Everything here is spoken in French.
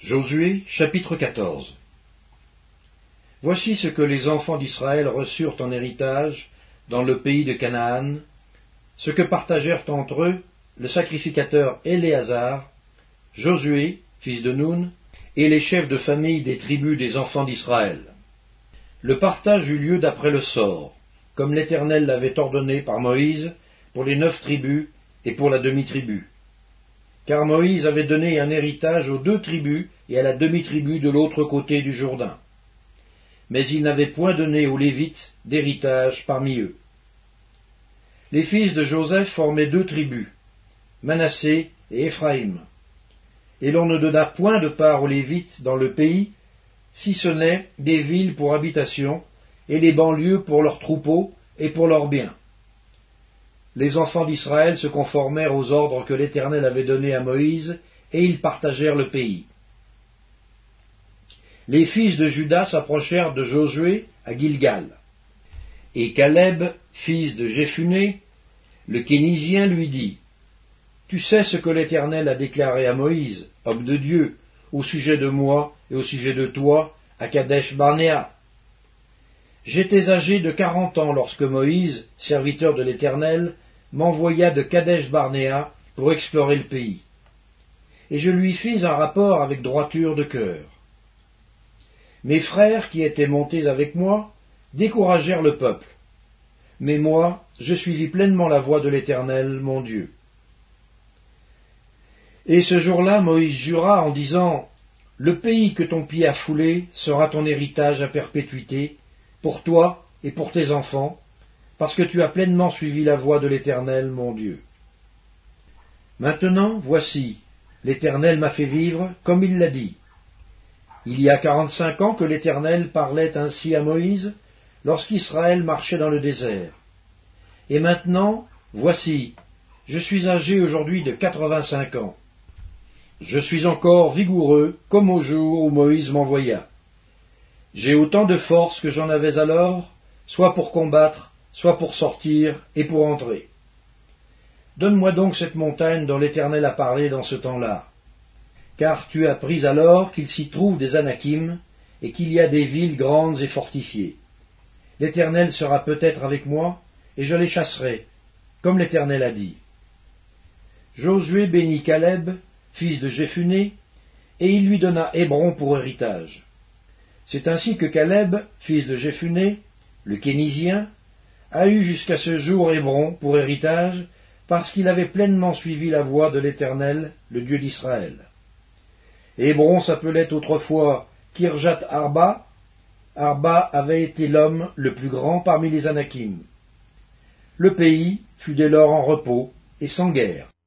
Josué, chapitre 14. Voici ce que les enfants d'Israël reçurent en héritage dans le pays de Canaan, ce que partagèrent entre eux le sacrificateur Éléazar, Josué, fils de Nun, et les chefs de famille des tribus des enfants d'Israël. Le partage eut lieu d'après le sort, comme l'Éternel l'avait ordonné par Moïse, pour les 9 tribus et pour la demi-tribu. Car Moïse avait donné un héritage aux 2 tribus et à la demi-tribu de l'autre côté du Jourdain. Mais il n'avait point donné aux Lévites d'héritage parmi eux. Les fils de Joseph formaient 2 tribus, Manassé et Éphraïm. Et l'on ne donna point de part aux Lévites dans le pays, si ce n'est des villes pour habitation, et les banlieues pour leurs troupeaux et pour leurs biens. Les enfants d'Israël se conformèrent aux ordres que l'Éternel avait donnés à Moïse, et ils partagèrent le pays. Les fils de Juda s'approchèrent de Josué à Gilgal. Et Caleb, fils de Jephuné, le Kénizien, lui dit : Tu sais ce que l'Éternel a déclaré à Moïse, homme de Dieu, au sujet de moi et au sujet de toi, à Kadesh-Barnéa. J'étais âgé de 40 ans lorsque Moïse, serviteur de l'Éternel, m'envoya de Kadesh-Barnéa pour explorer le pays. Et je lui fis un rapport avec droiture de cœur. Mes frères qui étaient montés avec moi découragèrent le peuple. Mais moi, je suivis pleinement la voie de l'Éternel, mon Dieu. Et ce jour-là, Moïse jura en disant : Le pays que ton pied a foulé sera ton héritage à perpétuité, pour toi et pour tes enfants, parce que tu as pleinement suivi la voie de l'Éternel, mon Dieu. Maintenant, voici, l'Éternel m'a fait vivre comme il l'a dit. Il y a 45 ans que l'Éternel parlait ainsi à Moïse, lorsqu'Israël marchait dans le désert. Et maintenant, voici, je suis âgé aujourd'hui de 85 ans. Je suis encore vigoureux, comme au jour où Moïse m'envoya. J'ai autant de force que j'en avais alors, soit pour combattre, soit pour sortir et pour entrer. Donne-moi donc cette montagne dont l'Éternel a parlé dans ce temps-là. Car tu as appris alors qu'il s'y trouve des Anakim, et qu'il y a des villes grandes et fortifiées. L'Éternel sera peut-être avec moi, et je les chasserai, comme l'Éternel a dit. Josué bénit Caleb, fils de Jephuné, et il lui donna Hébron pour héritage. C'est ainsi que Caleb, fils de Jephuné, le Kénizien, a eu jusqu'à ce jour Hébron pour héritage, parce qu'il avait pleinement suivi la voie de l'Éternel, le Dieu d'Israël. Hébron s'appelait autrefois Kirjat Arba. Arba avait été l'homme le plus grand parmi les Anakim. Le pays fut dès lors en repos et sans guerre.